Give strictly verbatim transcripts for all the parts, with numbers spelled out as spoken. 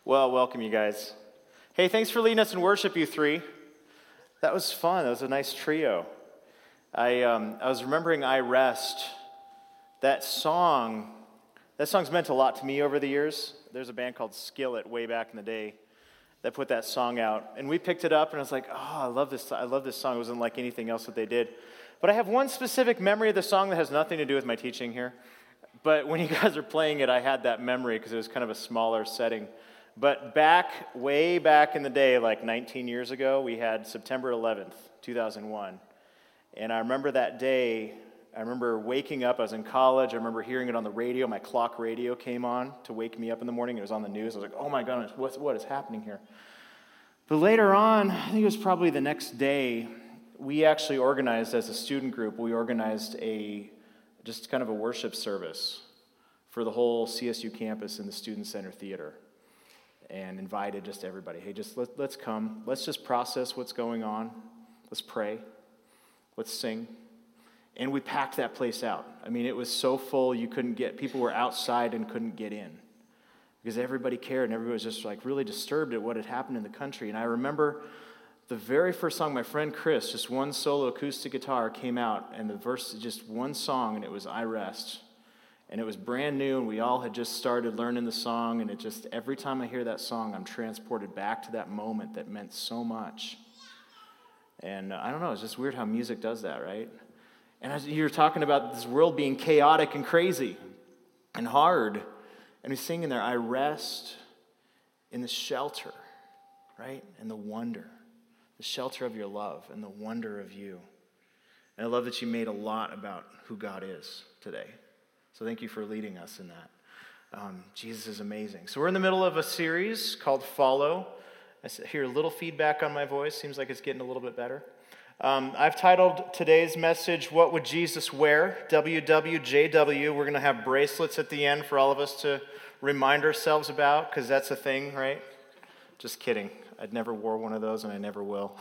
Well, welcome you guys. Hey, thanks for leading us in worship, you three. That was fun. That was a nice trio. I um, I was remembering I Rest. That song, that song's meant a lot to me over the years. There's a band called Skillet way back in the day that put that song out. And we picked it up and I was like, oh, I love this. I love this song. It wasn't like anything else that they did. But I have one specific memory of the song that has nothing to do with my teaching here. But when you guys are playing it, I had that memory because it was kind of a smaller setting. But back, way back in the day, like nineteen years ago, we had September eleventh, two thousand one. And I remember that day, I remember waking up, I was in college, I remember hearing it on the radio, my clock radio came on to wake me up in the morning, it was on the news, I was like, oh my goodness, what's, what is happening here? But later on, I think it was probably the next day, we actually organized as a student group, we organized a, just kind of a worship service for the whole C S U campus in the Student Center Theater. And invited just everybody, hey, just let, let's come. Let's just process what's going on. Let's pray. Let's sing. And we packed that place out. I mean, it was so full you couldn't get, people were outside and couldn't get in. Because everybody cared and everybody was just like really disturbed at what had happened in the country. And I remember the very first song, my friend Chris, just one solo acoustic guitar came out. And the verse, just one song, and it was I Rest. And it was brand new, and we all had just started learning the song, and it just, every time I hear that song, I'm transported back to that moment that meant so much. And uh, I don't know, it's just weird how music does that, right? And as you're talking about this world being chaotic and crazy and hard, and we sing in there, I rest in the shelter, right? And the wonder, the shelter of your love and the wonder of you. And I love that you made a lot about who God is today. So thank you for leading us in that. Um, Jesus is amazing. So we're in the middle of a series called Follow. I hear a little feedback on my voice. Seems like it's getting a little bit better. Um, I've titled today's message, What Would Jesus Wear? W W J W. We're going to have bracelets at the end for all of us to remind ourselves about, because that's a thing, right? Just kidding. I'd never wore one of those, and I never will.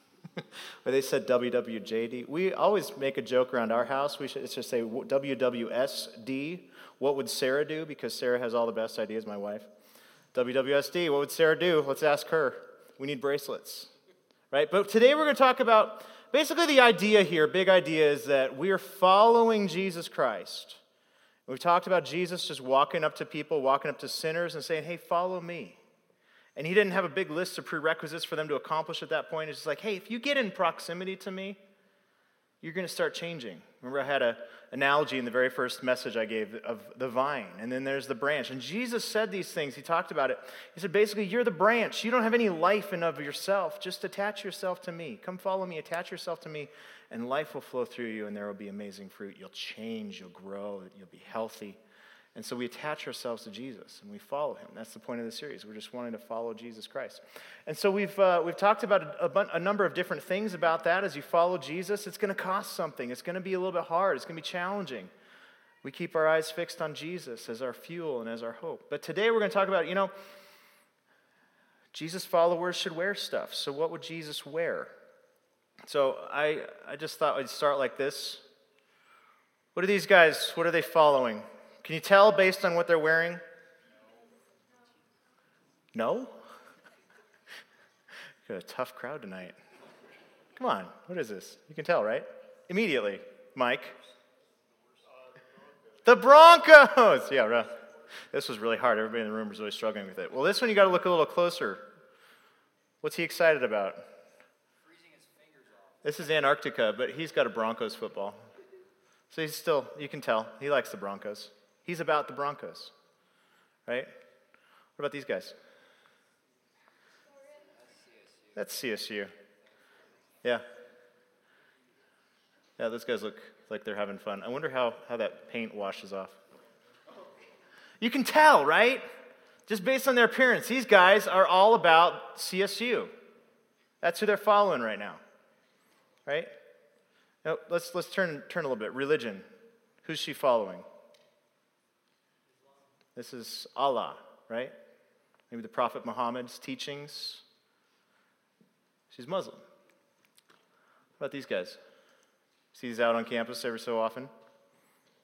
But they said W W J D. We always make a joke around our house. We should it's just say W W S D. What would Sarah do? Because Sarah has all the best ideas, my wife. W W S D. What would Sarah do? Let's ask her. We need bracelets, right? But today we're going to talk about basically the idea here. Big idea is that we are following Jesus Christ. We've talked about Jesus just walking up to people, walking up to sinners, and saying, "Hey, follow me." And he didn't have a big list of prerequisites for them to accomplish at that point. It's just like, hey, if you get in proximity to me, you're going to start changing. Remember, I had an analogy in the very first message I gave of the vine, and then there's the branch. And Jesus said these things. He talked about it. He said, basically, you're the branch. You don't have any life in of yourself. Just attach yourself to me. Come follow me. Attach yourself to me, and life will flow through you, and there will be amazing fruit. You'll change. You'll grow. You'll be healthy. And so we attach ourselves to Jesus, and we follow him. That's the point of the series. We're just wanting to follow Jesus Christ. And so we've uh, we've talked about a, a, a number of different things about that. As you follow Jesus, it's going to cost something. It's going to be a little bit hard. It's going to be challenging. We keep our eyes fixed on Jesus as our fuel and as our hope. But today we're going to talk about, you know, Jesus followers should wear stuff. So what would Jesus wear? So I, I just thought I'd start like this. What are these guys, what are they following? Can you tell based on what they're wearing? No? Got a tough crowd tonight. Come on, what is this? You can tell, right? Immediately. Mike? The Broncos! Yeah, right. This was really hard. Everybody in the room was really struggling with it. Well, this one you got to look a little closer. What's he excited about? Freezing his fingers off. This is Antarctica, but he's got a Broncos football. So he's still, you can tell, he likes the Broncos. He's about the Broncos, right? What about these guys? That's C S U. Yeah. Yeah, those guys look like they're having fun. I wonder how, how that paint washes off. You can tell, right? Just based on their appearance. These guys are all about C S U. That's who they're following right now, right? Now, let's let's turn turn a little bit. Religion. Who's she following? This is Allah, right? Maybe the Prophet Muhammad's teachings. She's Muslim. What about these guys? See these out on campus every so often?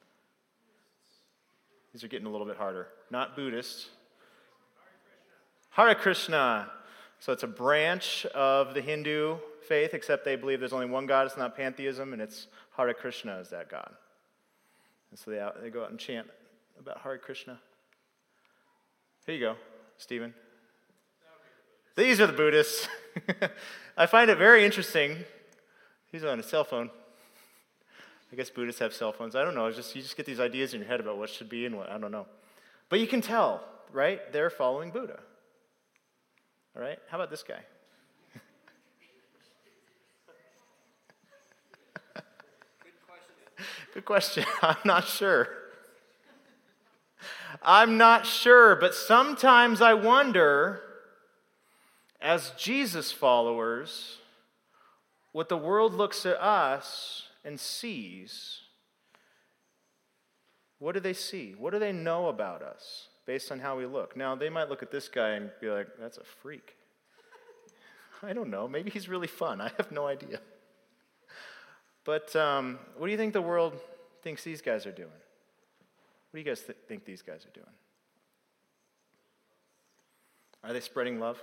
These are getting a little bit harder. Not Buddhist. Hare Krishna. So it's a branch of the Hindu faith, except they believe there's only one God. It's not pantheism, and it's Hare Krishna is that God. And so they, out, they go out and chant about Hare Krishna. Here you go, Stephen. These are the Buddhists. I find it very interesting. He's on a cell phone. I guess Buddhists have cell phones. I don't know. It's just you just get these ideas in your head about what should be and what I don't know. But you can tell, right? They're following Buddha. All right? How about this guy? Good question. Good question. I'm not sure. I'm not sure, but sometimes I wonder, as Jesus followers, what the world looks at us and sees. What do they see? What do they know about us based on how we look? Now, they might look at this guy and be like, that's a freak. I don't know. Maybe he's really fun. I have no idea. But um, what do you think the world thinks these guys are doing? What do you guys th- think these guys are doing? Are they spreading love?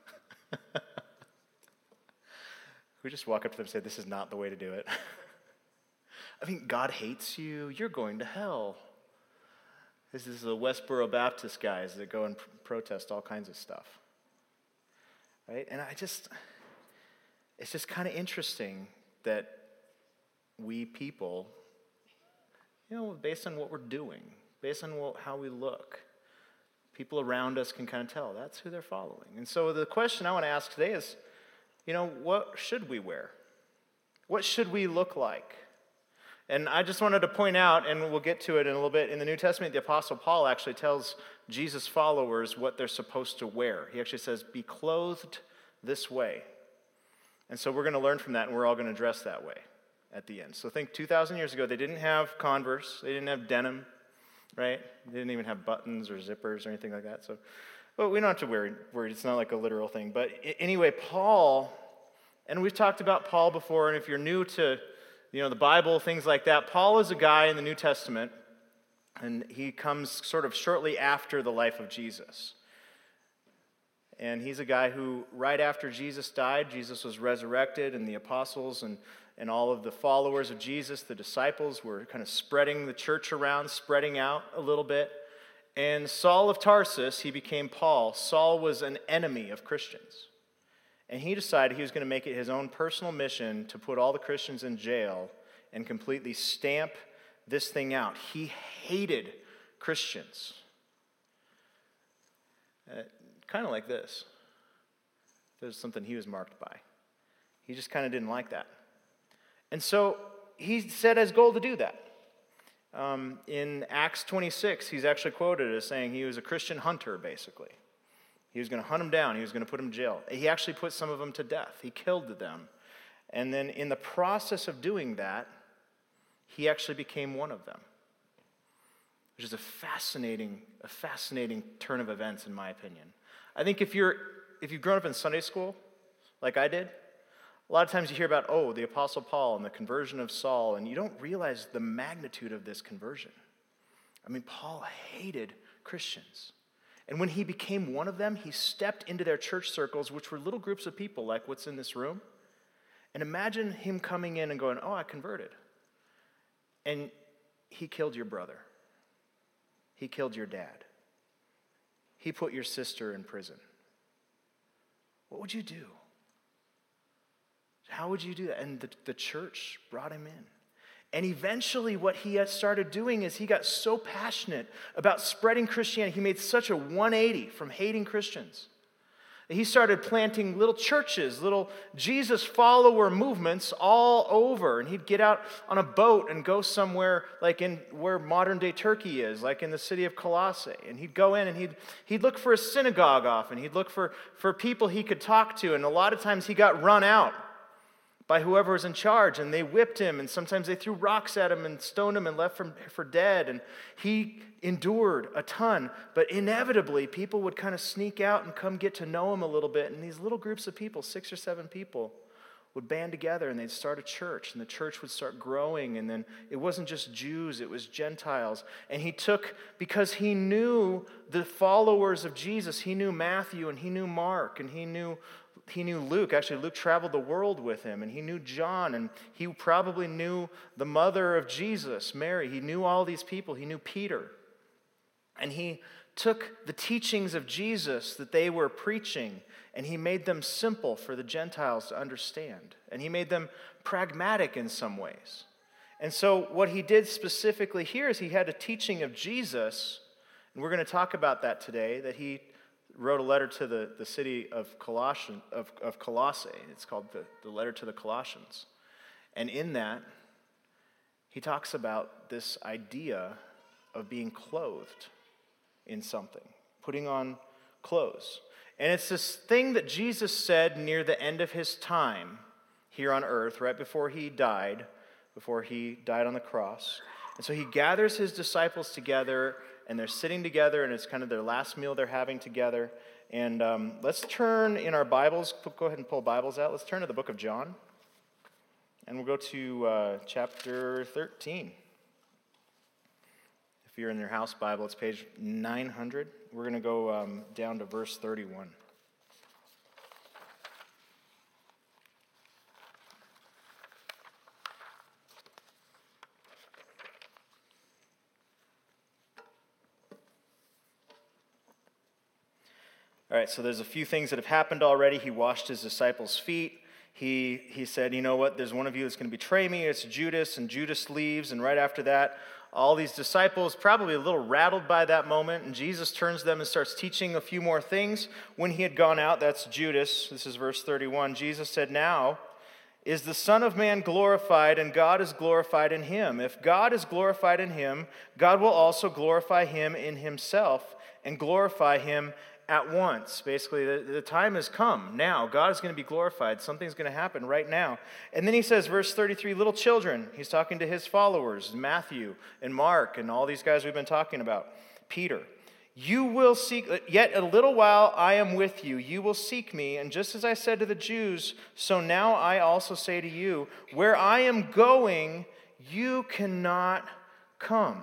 We just walk up to them and say, this is not the way to do it. I mean, God hates you. You're going to hell. This is the Westboro Baptist guys that go and pr- protest all kinds of stuff. Right? And I just, it's just kind of interesting that we people, you know, based on what we're doing, based on what, how we look, people around us can kind of tell that's who they're following. And so the question I want to ask today is, you know, what should we wear? What should we look like? And I just wanted to point out, and we'll get to it in a little bit, in the New Testament, the Apostle Paul actually tells Jesus' followers what they're supposed to wear. He actually says, be clothed this way. And so we're going to learn from that, and we're all going to dress that way at the end. So think two thousand years ago, they didn't have Converse, they didn't have denim, right? They didn't even have buttons or zippers or anything like that. So, but we don't have to worry, worry. It's not like a literal thing. But anyway, Paul, and we've talked about Paul before, and if you're new to, you know, the Bible, things like that, Paul is a guy in the New Testament, and he comes sort of shortly after the life of Jesus. And he's a guy who, right after Jesus died, Jesus was resurrected, and the apostles and, and all of the followers of Jesus, the disciples, were kind of spreading the church around, spreading out a little bit. And Saul of Tarsus, he became Paul. Saul was an enemy of Christians. And he decided he was going to make it his own personal mission to put all the Christians in jail and completely stamp this thing out. He hated Christians. Uh, kind of like this. There's something he was marked by. He just kind of didn't like that. And so he set as goal to do that. Um, in Acts twenty-six, he's actually quoted as saying he was a Christian hunter, basically. He was going to hunt them down. He was going to put them in jail. He actually put some of them to death. He killed them. And then in the process of doing that, he actually became one of them, which is a fascinating, a fascinating turn of events, in my opinion. I think if you're, if you've grown up in Sunday school, like I did, a lot of times you hear about, oh, the Apostle Paul and the conversion of Saul, and you don't realize the magnitude of this conversion. I mean, Paul hated Christians. And when he became one of them, he stepped into their church circles, which were little groups of people like what's in this room. And imagine him coming in and going, oh, I converted. And he killed your brother. He killed your dad. He put your sister in prison. What would you do? How would you do that? And the, the church brought him in. And eventually what he had started doing is he got so passionate about spreading Christianity. He made such a one eighty from hating Christians. He started planting little churches, little Jesus follower movements all over. And he'd get out on a boat and go somewhere like in where modern day Turkey is, like in the city of Colossae. And he'd go in and he'd, he'd look for a synagogue often. He'd look for, for people he could talk to. And a lot of times he got run out by whoever was in charge, and they whipped him, and sometimes they threw rocks at him and stoned him and left him for dead, and he endured a ton, but inevitably people would kind of sneak out and come get to know him a little bit, and these little groups of people, six or seven people, would band together and they'd start a church, and the church would start growing, and then it wasn't just Jews, it was Gentiles. And he took, because he knew the followers of Jesus, he knew Matthew and he knew Mark and he knew he knew Luke. Actually, Luke traveled the world with him, and he knew John, and he probably knew the mother of Jesus, Mary. He knew all these people. He knew Peter. And he took the teachings of Jesus that they were preaching, and he made them simple for the Gentiles to understand. And he made them pragmatic in some ways. And so what he did specifically here is he had a teaching of Jesus, and we're going to talk about that today, that he wrote a letter to the, the city of, Colossian, of, of Colossae. It's called the, the letter to the Colossians. And in that, he talks about this idea of being clothed in something, putting on clothes. And it's this thing that Jesus said near the end of his time here on earth, right before he died, before he died on the cross. And so he gathers his disciples together, and they're sitting together, and it's kind of their last meal they're having together. And um, let's turn in our Bibles, go ahead and pull Bibles out. Let's turn to the book of John, and we'll go to uh, chapter thirteen. If you're in your house Bible, it's page nine hundred. We're going to go um, down to verse thirty-one. All right, so there's a few things that have happened already. He washed his disciples' feet. He he said, you know what, there's one of you that's going to betray me. It's Judas, and Judas leaves. And right after that, all these disciples, probably a little rattled by that moment, and Jesus turns to them and starts teaching a few more things. When he had gone out, that's Judas. This is verse thirty-one. Jesus said, now is the Son of Man glorified, and God is glorified in him. If God is glorified in him, God will also glorify him in himself and glorify him at once. Basically, the, the time has come now. God is going to be glorified. Something's going to happen right now. And then he says, verse thirty-three, little children. He's talking to his followers, Matthew and Mark and all these guys we've been talking about. Peter, you will seek, yet a little while I am with you. You will seek me. And just as I said to the Jews, so now I also say to you, where I am going, you cannot come.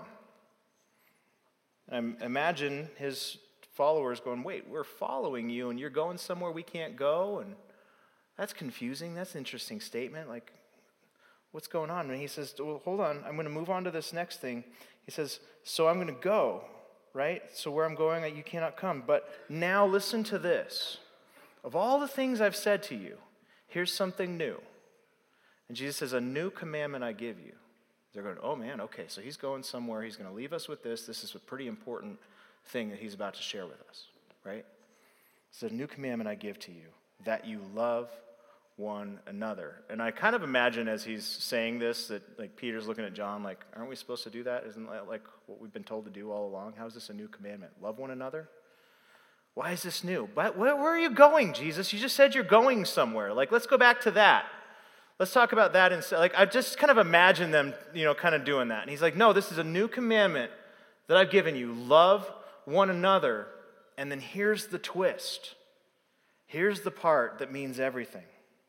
I imagine his followers going, wait, we're following you and you're going somewhere we can't go? And that's confusing. That's an interesting statement. Like, what's going on? And he says, well, hold on. I'm going to move on to this next thing. He says, so I'm going to go, right? So where I'm going, you cannot come. But now listen to this. Of all the things I've said to you, here's something new. And Jesus says, a new commandment I give you. They're going, oh man, okay, so he's going somewhere. He's going to leave us with this. This is a pretty important thing that he's about to share with us, right? It's a new commandment I give to you, that you love one another. And I kind of imagine as he's saying this that like Peter's looking at John like, aren't we supposed to do that? Isn't that like what we've been told to do all along? How is this a new commandment? Love one another? Why is this new? But where, where are you going, Jesus? You just said you're going somewhere. Like, let's go back to that. Let's talk about that instead. Like, I just kind of imagine them, you know, kind of doing that. And he's like, no, this is a new commandment that I've given you. Love one another. And then here's the twist. Here's the part that means everything.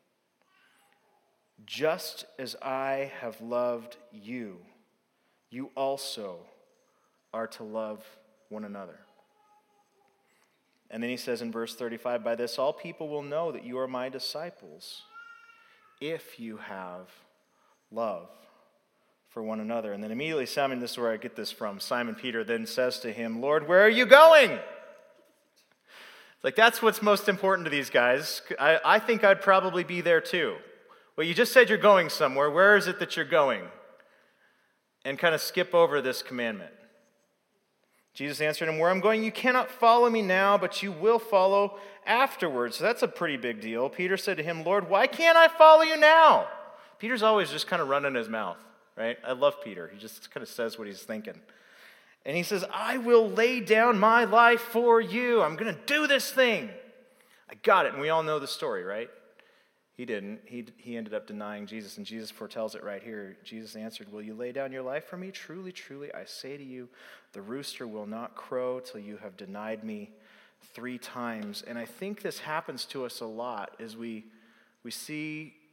Just as I have loved you, you also are to love one another. And then he says in verse thirty-five, by this all people will know that you are my disciples, if you have love for one another. And then immediately Simon, this is where I get this from, Simon Peter then says to him, Lord, where are you going? It's like, that's what's most important to these guys. I, I think I'd probably be there too. Well, you just said you're going somewhere. Where is it that you're going? And kind of skip over this commandment. Jesus answered him, where I'm going, you cannot follow me now, but you will follow afterwards. So that's a pretty big deal. Peter said to him, Lord, why can't I follow you now? Peter's always just kind of running his mouth, right? I love Peter. He just kind of says what he's thinking. And he says, I will lay down my life for you. I'm going to do this thing. I got it. And we all know the story, right? He didn't. He, he ended up denying Jesus, and Jesus foretells it right here. Jesus answered, will you lay down your life for me? Truly, truly, I say to you, the rooster will not crow till you have denied me three times. And I think this happens to us a lot as we, we see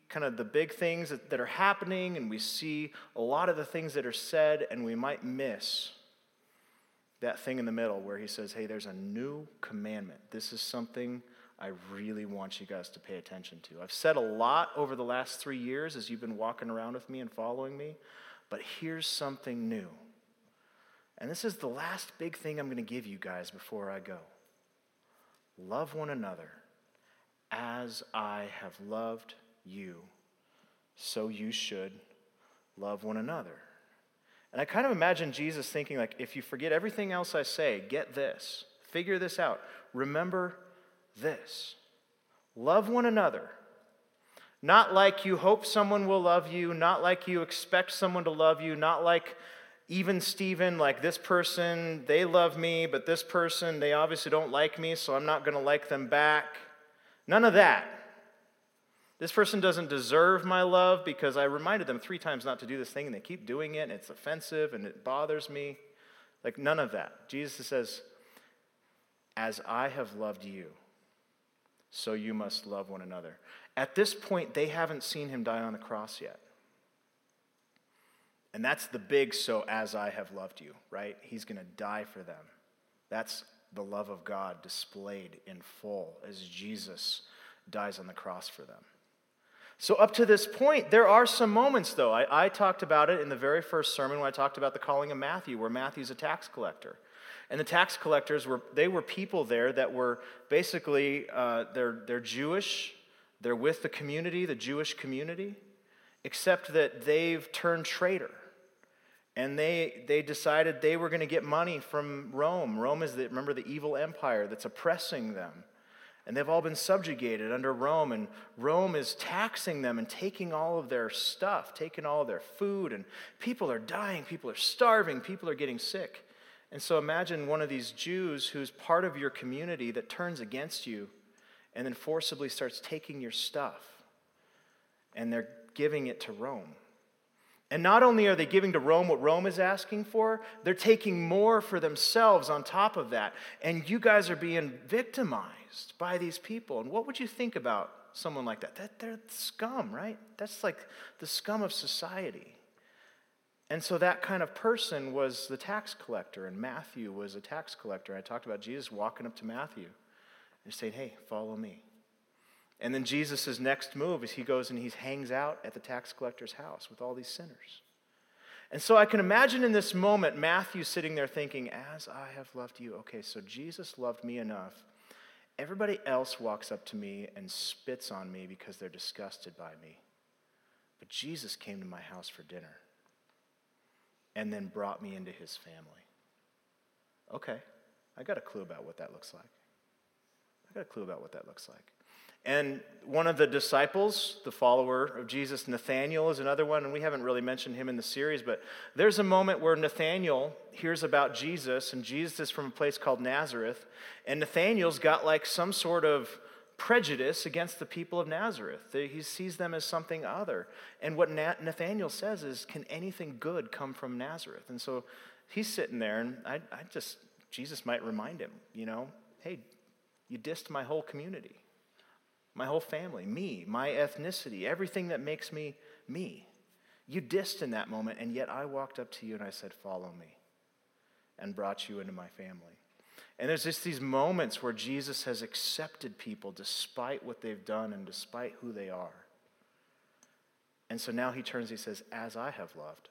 kind of the big things that, that are happening, and we see a lot of the things that are said, and we might miss that thing in the middle where he says, hey, there's a new commandment. This is something I really want you guys to pay attention to. I've said a lot over the last three years as you've been walking around with me and following me, but here's something new. And this is the last big thing I'm going to give you guys before I go. Love one another as I have loved you, so you should love one another. And I kind of imagine Jesus thinking, like, if you forget everything else I say, get this, figure this out, remember this. Love one another. Not like you hope someone will love you, not like you expect someone to love you, not like even Stephen, like this person, they love me, but this person, they obviously don't like me, so I'm not going to like them back. None of that. This person doesn't deserve my love because I reminded them three times not to do this thing, and they keep doing it, and it's offensive, and it bothers me. Like, none of that. Jesus says, as I have loved you, so you must love one another. At this point, they haven't seen him die on the cross yet. And that's the big so as I have loved you, right? He's going to die for them. That's the love of God displayed in full as Jesus dies on the cross for them. So up to this point, there are some moments, though. I, I talked about it in the very first sermon when I talked about the calling of Matthew, where Matthew's a tax collector. And the tax collectors, were they were people there that were basically, uh, they're, they're Jewish. They're with the community, the Jewish community, except that they've turned traitor. And they they decided they were going to get money from Rome. Rome is, the, remember, the evil empire that's oppressing them. And they've all been subjugated under Rome. And Rome is taxing them and taking all of their stuff, taking all of their food. And people are dying, people are starving, people are getting sick. And so imagine one of these Jews who's part of your community that turns against you and then forcibly starts taking your stuff. And they're giving it to Rome. And not only are they giving to Rome what Rome is asking for, they're taking more for themselves on top of that. And you guys are being victimized by these people. And what would you think about someone like that? that they're scum, right? That's like the scum of society. And so that kind of person was the tax collector, and Matthew was a tax collector. I talked about Jesus walking up to Matthew and saying, hey, follow me. And then Jesus' next move is he goes and he hangs out at the tax collector's house with all these sinners. And so I can imagine in this moment, Matthew sitting there thinking, as I have loved you. Okay, so Jesus loved me enough. Everybody else walks up to me and spits on me because they're disgusted by me. But Jesus came to my house for dinner and then brought me into his family. Okay, I got a clue about what that looks like. I got a clue about what that looks like. And one of the disciples, the follower of Jesus, Nathanael, is another one, and we haven't really mentioned him in the series, but there's a moment where Nathanael hears about Jesus, and Jesus is from a place called Nazareth, and Nathanael's got like some sort of prejudice against the people of Nazareth. He sees them as something other. And what Nathanael says is, can anything good come from Nazareth? And so he's sitting there, and I, I just, Jesus might remind him, you know, hey, you dissed my whole community. My whole family, me, my ethnicity, everything that makes me me. You dissed in that moment, and yet I walked up to you and I said, follow me, and brought you into my family. And there's just these moments where Jesus has accepted people despite what they've done and despite who they are. And so now he turns, he says, as I have loved,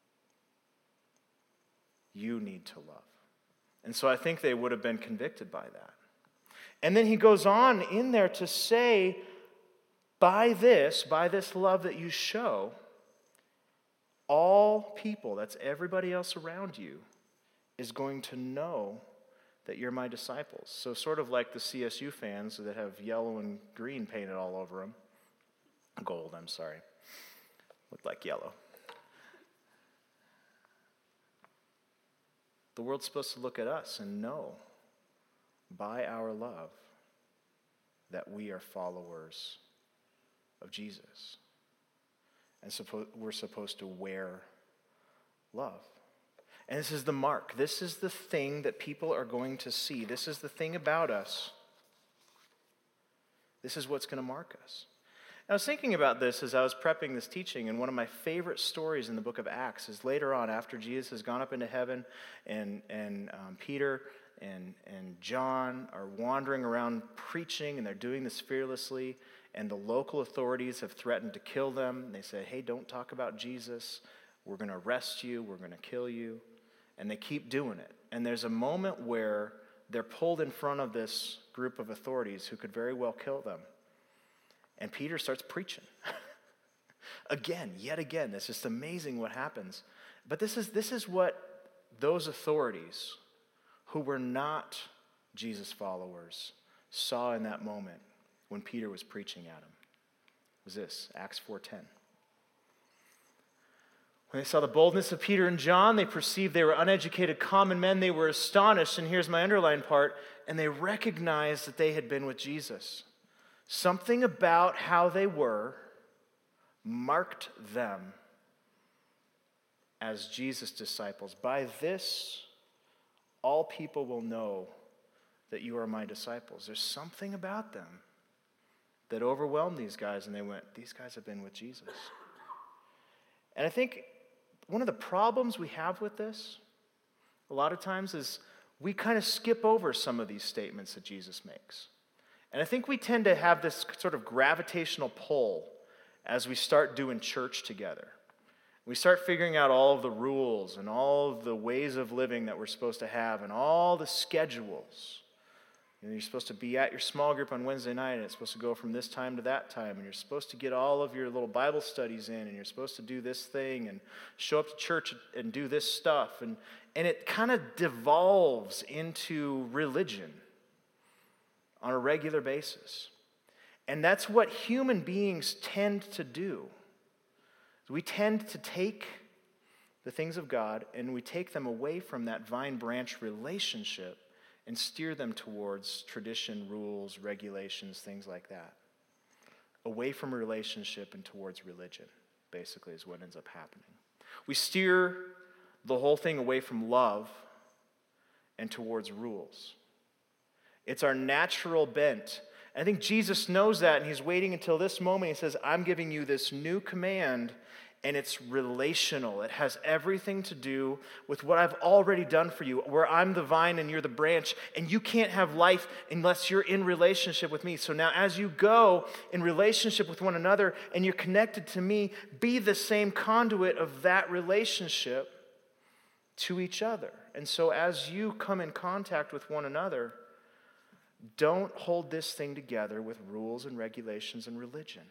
you need to love. And so I think they would have been convicted by that. And then he goes on in there to say, by this, by this love that you show, all people, that's everybody else around you, is going to know that you're my disciples. So sort of like the C S U fans that have yellow and green painted all over them. Gold, I'm sorry. Looked like yellow. The world's supposed to look at us and know by our love that we are followers of Jesus. And suppo- we're supposed to wear love. And this is the mark. This is the thing that people are going to see. This is the thing about us. This is what's going to mark us. I was thinking about this as I was prepping this teaching, and one of my favorite stories in the book of Acts is later on, after Jesus has gone up into heaven, and, and um, Peter and, and John are wandering around preaching, and they're doing this fearlessly, and the local authorities have threatened to kill them. They say, hey, don't talk about Jesus. We're going to arrest you. We're going to kill you. And they keep doing it. And there's a moment where they're pulled in front of this group of authorities who could very well kill them. And Peter starts preaching. Again, yet again. It's just amazing what happens. But this is, this is what those authorities who were not Jesus followers saw in that moment when Peter was preaching at him. It was this, Acts four ten. When they saw the boldness of Peter and John, they perceived they were uneducated common men. They were astonished, and here's my underlined part, and they recognized that they had been with Jesus. Something about how they were marked them as Jesus' disciples. By this, all people will know that you are my disciples. There's something about them that overwhelmed these guys, and they went, these guys have been with Jesus. And I think one of the problems we have with this, a lot of times, is we kind of skip over some of these statements that Jesus makes. And I think we tend to have this sort of gravitational pull as we start doing church together. We start figuring out all of the rules and all of the ways of living that we're supposed to have and all the schedules. You know, you're supposed to be at your small group on Wednesday night, and it's supposed to go from this time to that time, and you're supposed to get all of your little Bible studies in, and you're supposed to do this thing and show up to church and do this stuff. And, and it kind of devolves into religion on a regular basis. And that's what human beings tend to do. We tend to take the things of God and we take them away from that vine-branch relationship and steer them towards tradition, rules, regulations, things like that. Away from relationship and towards religion, basically, is what ends up happening. We steer the whole thing away from love and towards rules. It's our natural bent. I think Jesus knows that, and he's waiting until this moment. He says, I'm giving you this new command, and it's relational. It has everything to do with what I've already done for you, where I'm the vine and you're the branch, and you can't have life unless you're in relationship with me. So now as you go in relationship with one another and you're connected to me, be the same conduit of that relationship to each other. And so as you come in contact with one another, don't hold this thing together with rules and regulations and religion.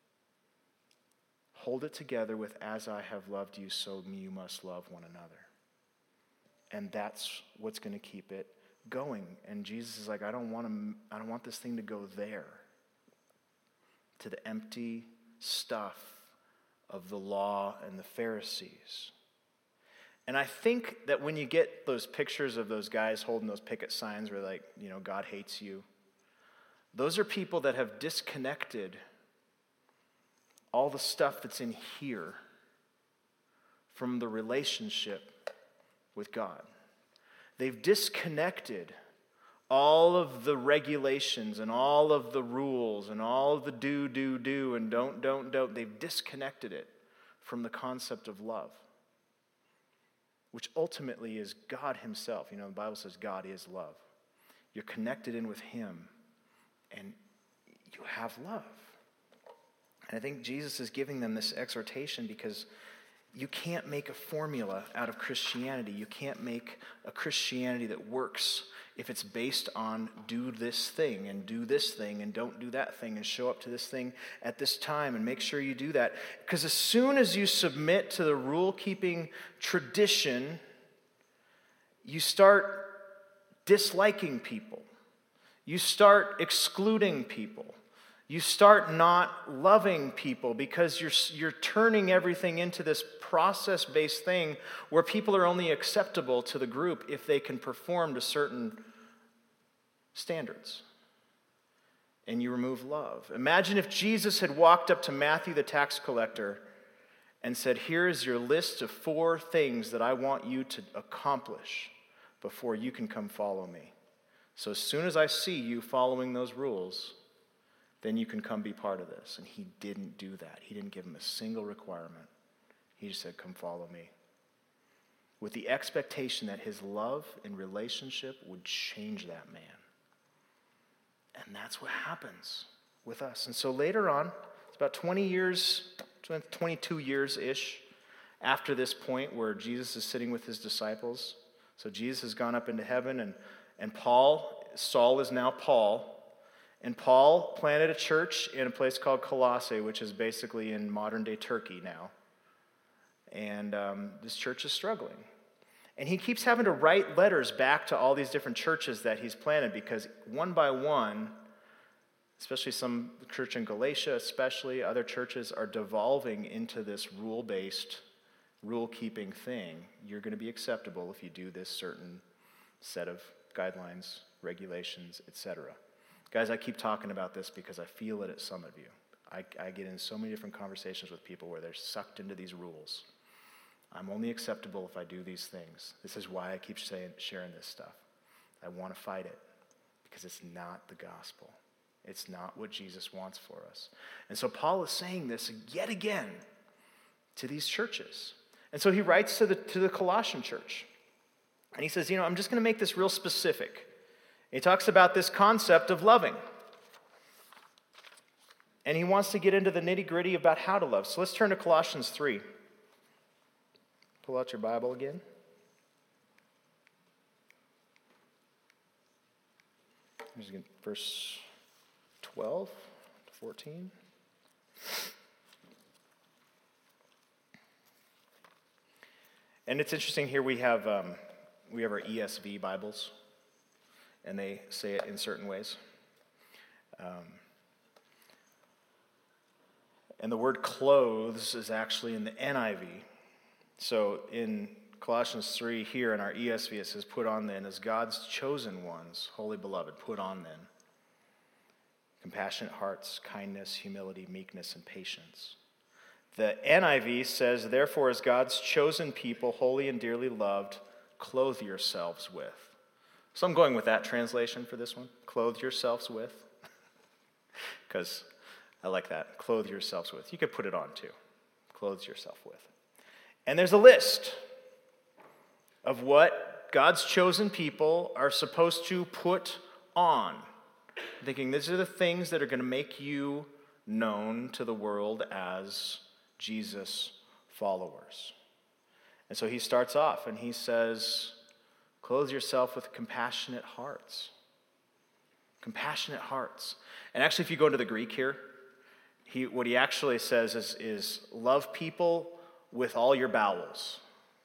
Hold it together with, as I have loved you, so you must love one another. And that's what's going to keep it going. And Jesus is like, I don't want to, I don't want this thing to go there, to the empty stuff of the law and the Pharisees. And I think that when you get those pictures of those guys holding those picket signs where, like, you know, God hates you, those are people that have disconnected all the stuff that's in here from the relationship with God. They've disconnected all of the regulations and all of the rules and all of the do, do, do and don't, don't, don't. They've disconnected it from the concept of love, which ultimately is God himself. You know, the Bible says God is love. You're connected in with him, and you have love. And I think Jesus is giving them this exhortation because you can't make a formula out of Christianity. You can't make a Christianity that works if it's based on do this thing and do this thing and don't do that thing and show up to this thing at this time and make sure you do that. Because as soon as you submit to the rule-keeping tradition, you start disliking people. You start excluding people. You start not loving people because you're, you're turning everything into this process-based thing where people are only acceptable to the group if they can perform to certain standards. And you remove love. Imagine if Jesus had walked up to Matthew the tax collector and said, here is your list of four things that I want you to accomplish before you can come follow me. So as soon as I see you following those rules, then you can come be part of this. And he didn't do that. He didn't give him a single requirement. He just said, come follow me. With the expectation that his love and relationship would change that man. And that's what happens with us. And so later on, it's about twenty years, twenty-two years-ish after this point where Jesus is sitting with his disciples. So Jesus has gone up into heaven, and, and Paul, Saul is now Paul. And Paul planted a church in a place called Colossae, which is basically in modern-day Turkey now. And um, this church is struggling. And he keeps having to write letters back to all these different churches that he's planted because one by one, especially some church in Galatia, especially other churches, are devolving into this rule-based, rule-keeping thing. You're going to be acceptable if you do this certain set of guidelines, regulations, et cetera. Guys, I keep talking about this because I feel it at some of you. I, I get in so many different conversations with people where they're sucked into these rules. I'm only acceptable if I do these things. This is why I keep saying, sharing this stuff. I want to fight it because it's not the gospel. It's not what Jesus wants for us. And so Paul is saying this yet again to these churches. And so he writes to the, to the Colossian church. And he says, you know, I'm just going to make this real specific. He talks about this concept of loving. And he wants to get into the nitty-gritty about how to love. So let's turn to Colossians three. Pull out your Bible again. Here's verse twelve to fourteen. And it's interesting here we have um, we have our E S V Bibles, and they say it in certain ways. Um, and the word clothes is actually in the N I V. So in Colossians three here in our E S V it says, put on then as God's chosen ones, holy beloved, put on then compassionate hearts, kindness, humility, meekness, and patience. The N I V says, therefore as God's chosen people, holy and dearly loved, clothe yourselves with. So I'm going with that translation for this one, clothe yourselves with, because I like that, clothe yourselves with. You could put it on too, clothe yourself with. And there's a list of what God's chosen people are supposed to put on. I'm thinking these are the things that are going to make you known to the world as Jesus followers. And so he starts off and he says, clothe yourself with compassionate hearts. Compassionate hearts. And actually, if you go into the Greek here, he, what he actually says is, is love people with all your bowels.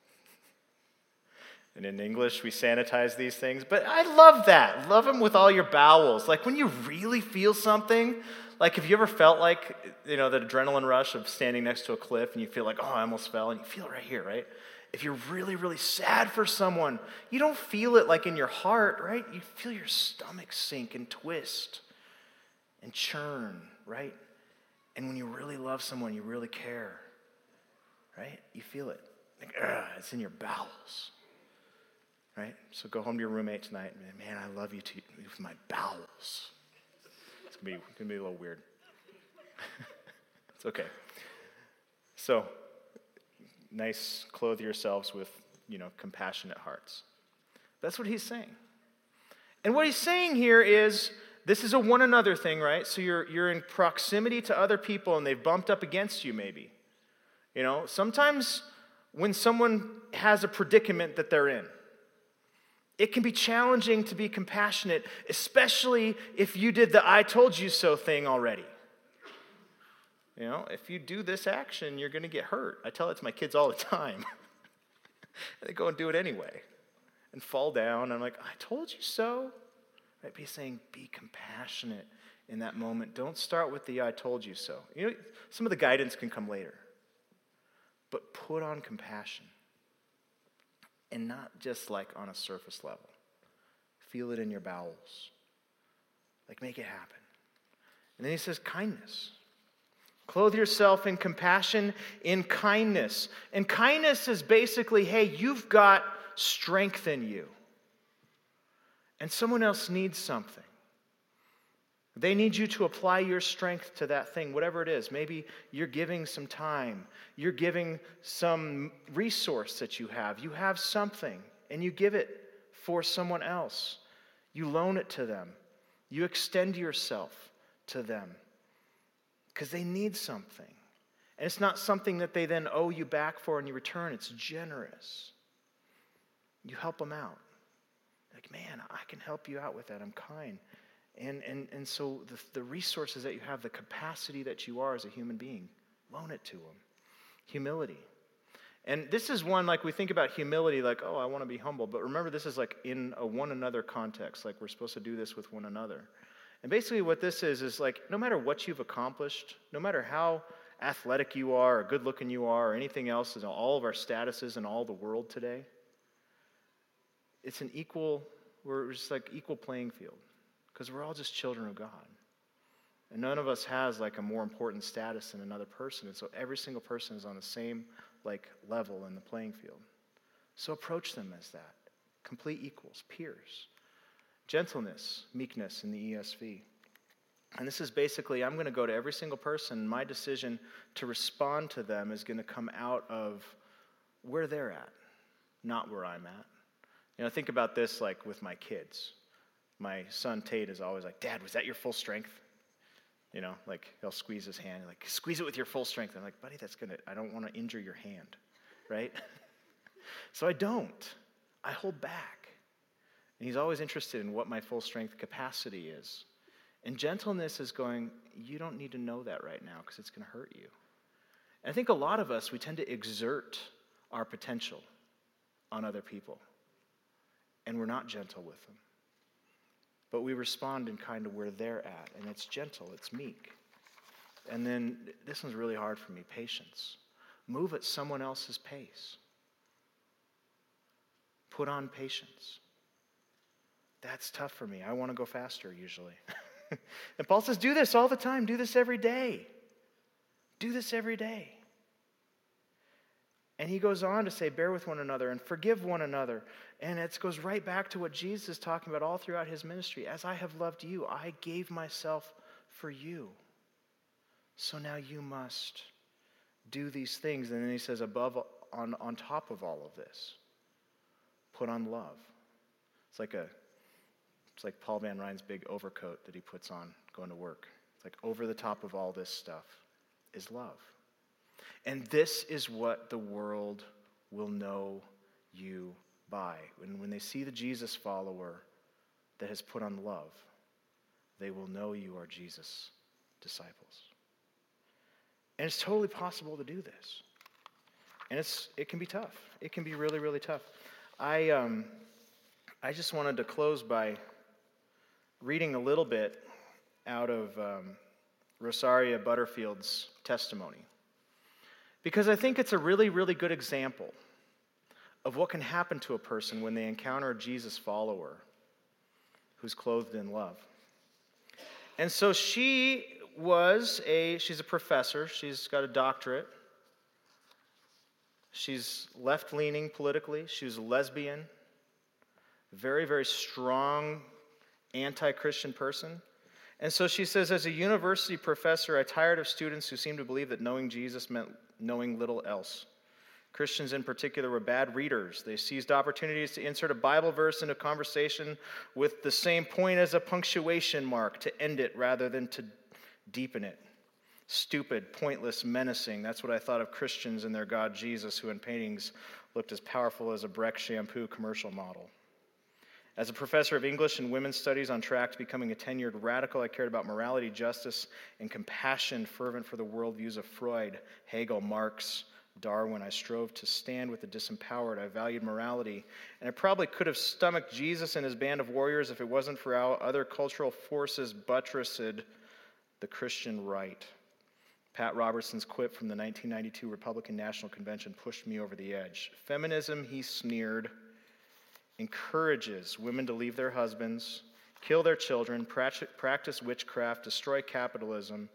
And in English, we sanitize these things, but I love that. Love them with all your bowels. Like when you really feel something, like have you ever felt like, you know, the adrenaline rush of standing next to a cliff and you feel like, oh, I almost fell, and you feel it right here, right? If you're really, really sad for someone, you don't feel it like in your heart, right? You feel your stomach sink and twist and churn, right? And when you really love someone, you really care. Right? You feel it. Like, ugh, it's in your bowels. Right? So go home to your roommate tonight and, man, I love you too, with my bowels. It's going to be, it's gonna be a little weird. It's okay. So, nice, clothe yourselves with, you know, compassionate hearts. That's what he's saying. And what he's saying here is, this is a one another thing, right? So you're you're in proximity to other people and they've bumped up against you maybe. You know, sometimes when someone has a predicament that they're in, it can be challenging to be compassionate, especially if you did the I told you so thing already. You know, if you do this action, you're going to get hurt. I tell it to my kids all the time. They go and do it anyway and fall down. I'm like, I told you so. Right? Be saying, be compassionate in that moment. Don't start with the I told you so. You know, some of the guidance can come later. But put on compassion. And not just like on a surface level. Feel it in your bowels. Like make it happen. And then he says kindness. Clothe yourself in compassion, in kindness. And kindness is basically, hey, you've got strength in you. And someone else needs something. They need you to apply your strength to that thing, whatever it is. Maybe you're giving some time. You're giving some resource that you have. You have something, and you give it for someone else. You loan it to them. You extend yourself to them because they need something. And it's not something that they then owe you back for in your return. It's generous. You help them out. Like, man, I can help you out with that. I'm kind. And and and so the, the resources that you have, the capacity that you are as a human being, loan it to them. Humility. And this is one, like we think about humility, like, oh, I want to be humble. But remember, this is like in a one another context. Like we're supposed to do this with one another. And basically what this is, is like no matter what you've accomplished, no matter how athletic you are or good looking you are or anything else, in all of our statuses in all the world today, it's an equal, we're just like equal playing field. Because we're all just children of God. And none of us has like a more important status than another person. And so every single person is on the same like level in the playing field. So approach them as that. Complete equals, peers. Gentleness, meekness in the E S V. And this is basically, I'm going to go to every single person. My decision to respond to them is going to come out of where they're at, not where I'm at. You know, think about this like with my kids. My son Tate is always like, Dad, was that your full strength? You know, like he'll squeeze his hand, like, squeeze it with your full strength. I'm like, buddy, that's going to, I don't want to injure your hand, right? So I don't. I hold back. And he's always interested in what my full strength capacity is. And gentleness is going, you don't need to know that right now because it's going to hurt you. And I think a lot of us, we tend to exert our potential on other people. And we're not gentle with them. But we respond in kind of where they're at, and it's gentle, it's meek. And then, this one's really hard for me, patience. Move at someone else's pace. Put on patience. That's tough for me. I want to go faster usually. And Paul says, do this all the time. Do this every day. Do this every day. And he goes on to say, bear with one another and forgive one another. And it goes right back to what Jesus is talking about all throughout his ministry. As I have loved you, I gave myself for you. So now you must do these things. And then he says, above, on, on top of all of this, put on love. It's like a, it's like Paul Van Ryn's big overcoat that he puts on going to work. It's like over the top of all this stuff is love. And this is what the world will know you by. And when they see the Jesus follower that has put on love, they will know you are Jesus' disciples. And it's totally possible to do this. And it's it can be tough. It can be really, really tough. I um I just wanted to close by reading a little bit out of um, Rosaria Butterfield's testimony. Because I think it's a really, really good example of what can happen to a person when they encounter a Jesus follower who's clothed in love. And so she was a, she's a professor. She's got a doctorate. She's left-leaning politically. She was a lesbian. Very, very strong anti-Christian person. And so she says, as a university professor, I tired of students who seemed to believe that knowing Jesus meant knowing little else. Christians in particular were bad readers. They seized opportunities to insert a Bible verse into conversation with the same point as a punctuation mark to end it rather than to deepen it. Stupid, pointless, menacing. That's what I thought of Christians and their God Jesus, who in paintings looked as powerful as a Breck shampoo commercial model. As a professor of English and women's studies on track to becoming a tenured radical, I cared about morality, justice, and compassion, fervent for the worldviews of Freud, Hegel, Marx, Darwin. I strove to stand with the disempowered. I valued morality. And I probably could have stomached Jesus and his band of warriors if it wasn't for how other cultural forces buttressed the Christian right. Pat Robertson's quip from the nineteen ninety-two Republican National Convention pushed me over the edge. Feminism, he sneered, encourages women to leave their husbands, kill their children, practice witchcraft, destroy capitalism,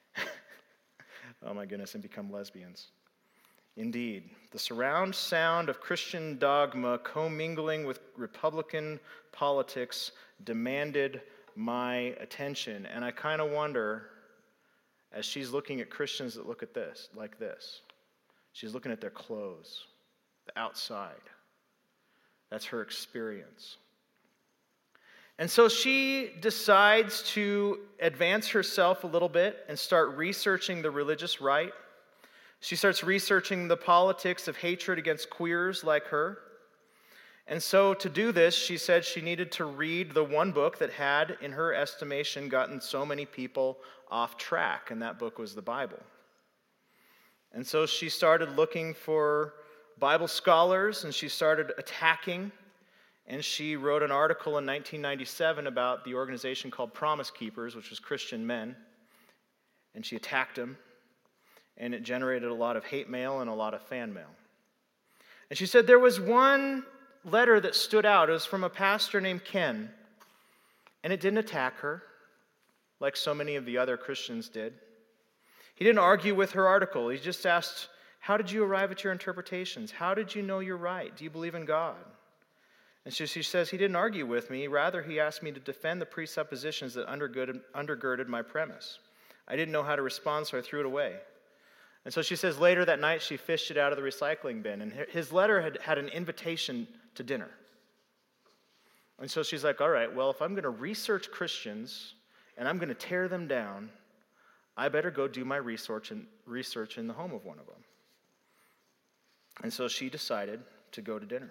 oh my goodness, and become lesbians. Indeed, the surround sound of Christian dogma commingling with Republican politics demanded my attention. And I kind of wonder, as she's looking at Christians that look at this, like this, she's looking at their clothes, the outside. That's her experience. And so she decides to advance herself a little bit and start researching the religious right. She starts researching the politics of hatred against queers like her. And so to do this, she said she needed to read the one book that had, in her estimation, gotten so many people off track, and that book was the Bible. And so she started looking for Bible scholars, and she started attacking, and she wrote an article in nineteen ninety-seven about the organization called Promise Keepers, which was Christian men, and she attacked them, and it generated a lot of hate mail and a lot of fan mail. And she said there was one letter that stood out. It was from a pastor named Ken, and it didn't attack her like so many of the other Christians did. He didn't argue with her article. He just asked, how did you arrive at your interpretations? How did you know you're right? Do you believe in God? And so she says, he didn't argue with me. Rather, he asked me to defend the presuppositions that undergirded, undergirded my premise. I didn't know how to respond, so I threw it away. And so she says later that night she fished it out of the recycling bin. And his letter had, had an invitation to dinner. And so she's like, all right, well, if I'm going to research Christians and I'm going to tear them down, I better go do my research in, research in the home of one of them. And so she decided to go to dinner.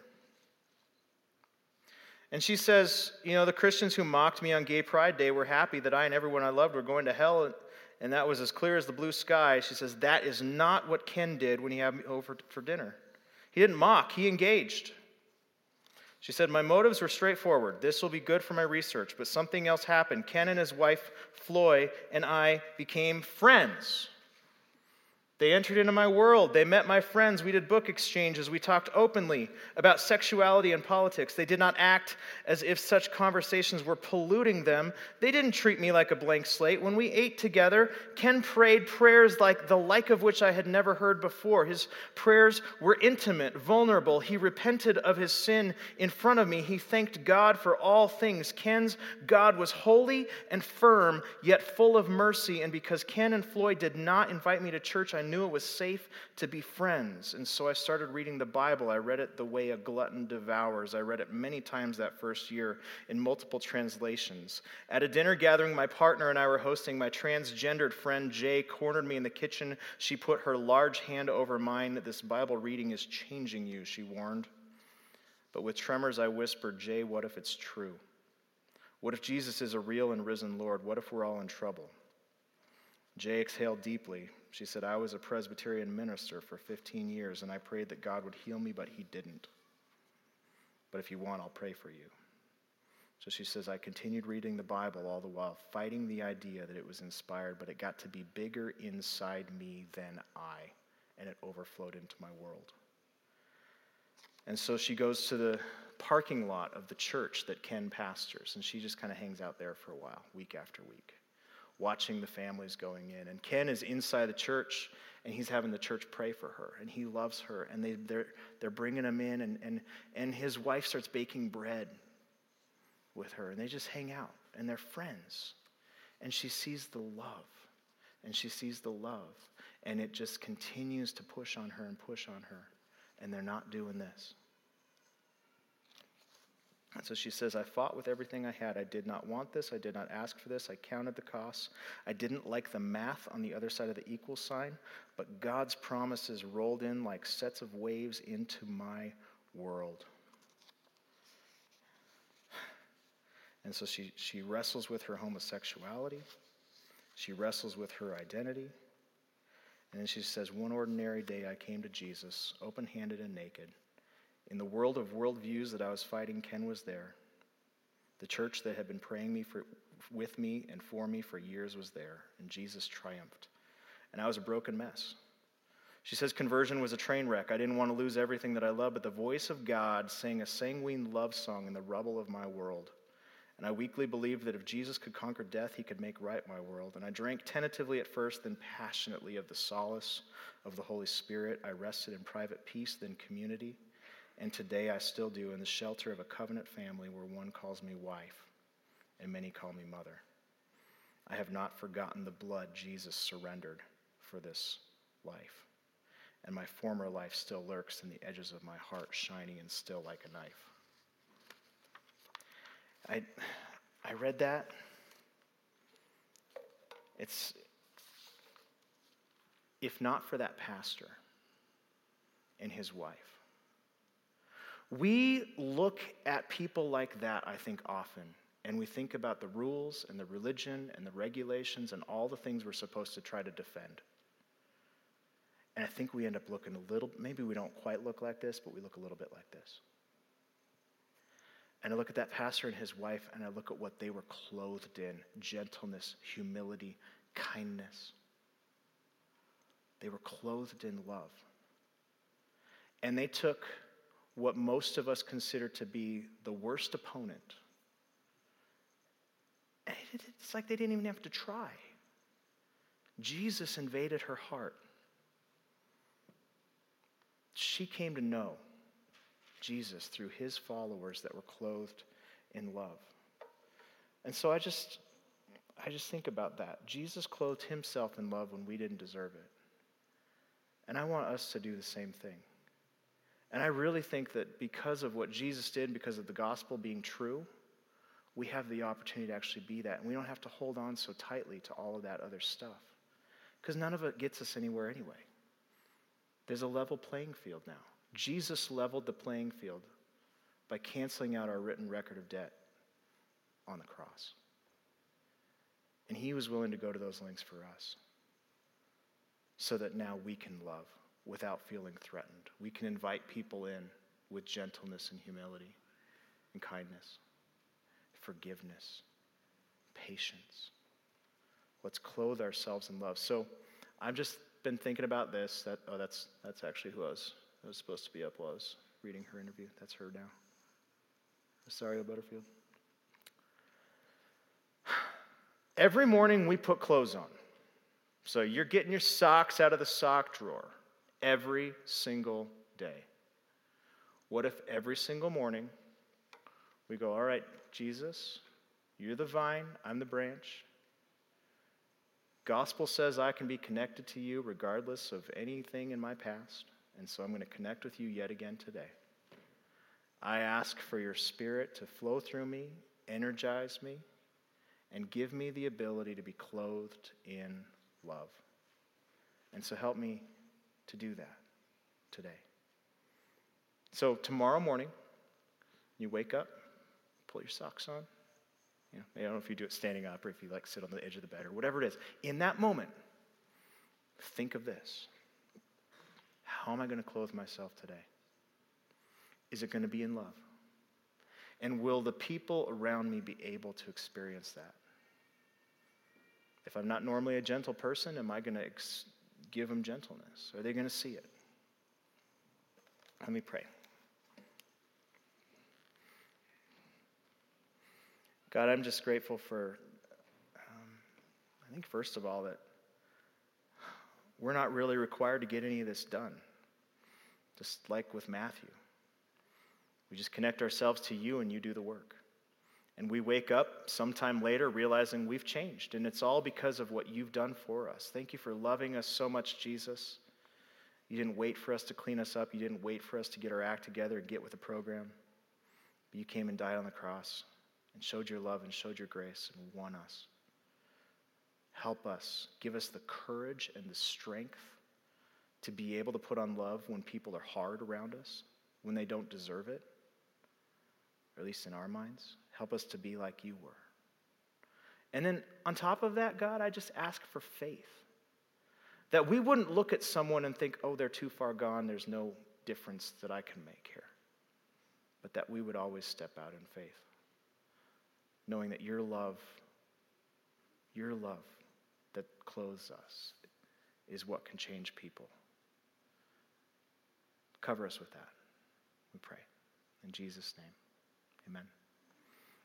And she says, you know, the Christians who mocked me on Gay Pride Day were happy that I and everyone I loved were going to hell, and that was as clear as the blue sky. She says, that is not what Ken did when he had me over for dinner. He didn't mock, he engaged. She said, my motives were straightforward. This will be good for my research, but something else happened. Ken and his wife, Floy, and I became friends. They entered into my world. They met my friends. We did book exchanges. We talked openly about sexuality and politics. They did not act as if such conversations were polluting them. They didn't treat me like a blank slate. When we ate together, Ken prayed prayers like the like of which I had never heard before. His prayers were intimate, vulnerable. He repented of his sin in front of me. He thanked God for all things. Ken's God was holy and firm, yet full of mercy. And because Ken and Floyd did not invite me to church, I knew it was safe to be friends. And so I started reading the Bible. I read it the way a glutton devours. I read it many times that first year in multiple translations. At a dinner gathering my partner and I were hosting, my transgendered friend Jay cornered me in the kitchen. She put her large hand over mine. This Bible reading is changing you, she warned. But with tremors I whispered, Jay, what if it's true? What if Jesus is a real and risen Lord? What if we're all in trouble? Jay exhaled deeply. She said, I was a Presbyterian minister for fifteen years, and I prayed that God would heal me, but he didn't. But if you want, I'll pray for you. So she says, I continued reading the Bible all the while, fighting the idea that it was inspired, but it got to be bigger inside me than I, and it overflowed into my world. And so she goes to the parking lot of the church that Ken pastors, and she just kind of hangs out there for a while, week after week, watching the families going in. And Ken is inside the church, and he's having the church pray for her, and he loves her, and they, they're, they're bringing him in, and, and, and his wife starts baking bread with her, and they just hang out, and they're friends. And she sees the love, and she sees the love, and it just continues to push on her and push on her, and they're not doing this. And so she says, I fought with everything I had. I did not want this. I did not ask for this. I counted the costs. I didn't like the math on the other side of the equal sign, but God's promises rolled in like sets of waves into my world. And so she, she wrestles with her homosexuality. She wrestles with her identity. And then she says, one ordinary day I came to Jesus, open-handed and naked. In the world of worldviews that I was fighting, Ken was there. The church that had been praying me for, with me and for me for years was there, and Jesus triumphed. And I was a broken mess. She says conversion was a train wreck. I didn't want to lose everything that I loved, but the voice of God sang a sanguine love song in the rubble of my world. And I weakly believed that if Jesus could conquer death, he could make right my world. And I drank tentatively at first, then passionately of the solace of the Holy Spirit. I rested in private peace, then community. And today I still do in the shelter of a covenant family where one calls me wife and many call me mother. I have not forgotten the blood Jesus surrendered for this life. And my former life still lurks in the edges of my heart, shining and still like a knife. I, I read that. It's, if not for that pastor and his wife. We look at people like that, I think, often, and we think about the rules and the religion and the regulations and all the things we're supposed to try to defend. And I think we end up looking a little, maybe we don't quite look like this, but we look a little bit like this. And I look at that pastor and his wife, and I look at what they were clothed in: gentleness, humility, kindness. They were clothed in love. And they took what most of us consider to be the worst opponent. And it's like they didn't even have to try. Jesus invaded her heart. She came to know Jesus through his followers that were clothed in love. And so I just, I just think about that. Jesus clothed himself in love when we didn't deserve it. And I want us to do the same thing. And I really think that because of what Jesus did, because of the gospel being true, we have the opportunity to actually be that. And we don't have to hold on so tightly to all of that other stuff. Because none of it gets us anywhere anyway. There's a level playing field now. Jesus leveled the playing field by canceling out our written record of debt on the cross. And he was willing to go to those lengths for us so that now we can love without feeling threatened. We can invite people in with gentleness and humility and kindness, forgiveness, patience. Let's clothe ourselves in love. So I've just been thinking about this. That oh, that's that's actually who I was, I was supposed to be up while I was reading her interview. That's her now. Rosario Butterfield. Every morning we put clothes on. So you're getting your socks out of the sock drawer every single day. What if every single morning we go, all right, Jesus, you're the vine, I'm the branch. Gospel says I can be connected to you regardless of anything in my past, and so I'm going to connect with you yet again today. I ask for your Spirit to flow through me, energize me, and give me the ability to be clothed in love. And so help me to do that today. So tomorrow morning, you wake up, pull your socks on. You know, I don't know if you do it standing up or if you like sit on the edge of the bed or whatever it is. In that moment, think of this. How am I going to clothe myself today? Is it going to be in love? And will the people around me be able to experience that? If I'm not normally a gentle person, am I going to ex- give them gentleness? Are they going to see it? Let me pray. God, I'm just grateful for, um, I think first of all, that we're not really required to get any of this done. Just like with Matthew. We just connect ourselves to you and you do the work. And we wake up sometime later realizing we've changed. And it's all because of what you've done for us. Thank you for loving us so much, Jesus. You didn't wait for us to clean us up. You didn't wait for us to get our act together and get with the program. But you came and died on the cross and showed your love and showed your grace and won us. Help us. Give us the courage and the strength to be able to put on love when people are hard around us, when they don't deserve it, or at least in our minds. Help us to be like you were. And then on top of that, God, I just ask for faith. That we wouldn't look at someone and think, oh, they're too far gone, there's no difference that I can make here. But that we would always step out in faith, knowing that your love, your love that clothes us is what can change people. Cover us with that, we pray. In Jesus' name, amen.